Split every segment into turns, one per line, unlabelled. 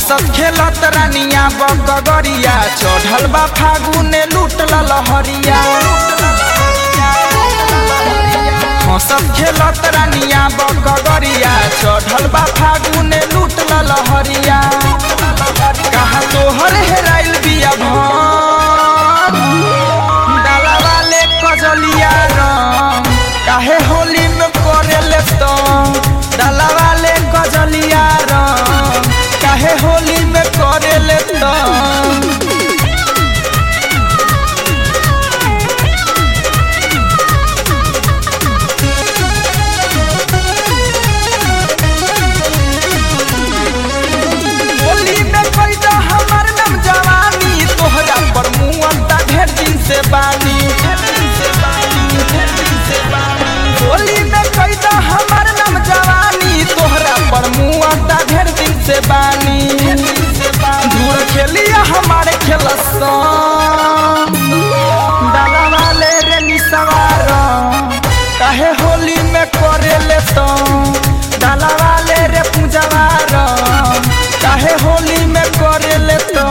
हंसत खेलत रानिया बगरिया चढ़ल बा फागुने लूटल लहरिया। हंसत खेलत रानिया बगरिया चढ़ल बा फागुने लूटल लहरिया। कहा तोहर हेराइल बिया भन डाला वाले कजलिया रंग काहे होली में करेले तो डाला वाले कजलिया रंग काहे होली में करेले तो। होली में कोई तो हमार नाम जवानी तोहरा पर मुअंता ढेर दिन से बानी। होली में कोई तो हमार नाम जवानी तोहरा पर मुअंता ढेर दिन से बानी। धूर खेलिया हमारे खेलसन डाला वाले रे निसवार काहे होली में करेले तो डाला वाले रे पूजवार काहे होली में करेले तो।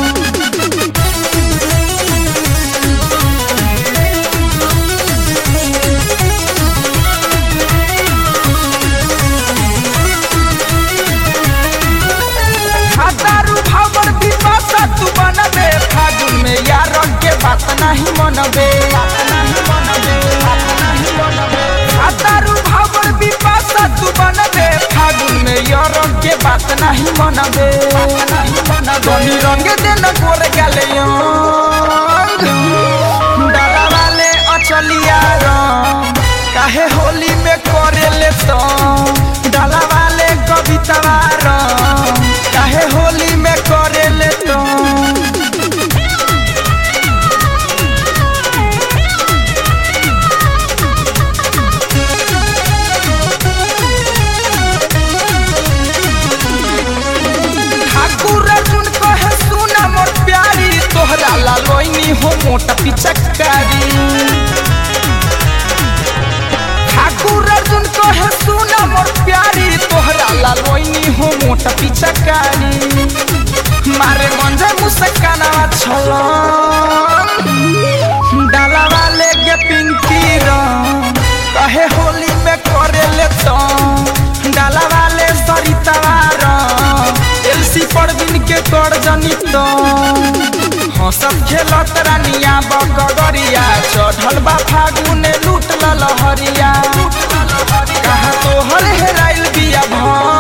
दारू भावर विपाशा तू बनबे फागुन में यार के बात नहीं मनबे। दारू भावर विपाशा तू बनबे फागुन में यार के बात नहीं मनबे। गनी रंग देन गोर गले डाला वाले अचलिया रंग काहे होली में करेले तो डाला वाले कविता रंग काहे होली में करेले तो। ठाकुर अर्जुन कहे सुना मोर प्यारी तोहरा लालोइनी हो मोटा पिचकारी। ठाकुर अर्जुन कहे सुना मोर प्यारी तोहरा लालोइनी हो मोटा पिचकारी। मारे मंजे मुस्काना छलन डाला वाले गे पिंकी रंग कहे होली में करेले तो डाला वाले सरिता रंग एलसी परवीन के कर जनी तो। हंसत खेलत रानिया बगरिया चढ़ल बा फागुने लूटल लहरिया। कहा तोहर हेराइल बिया भन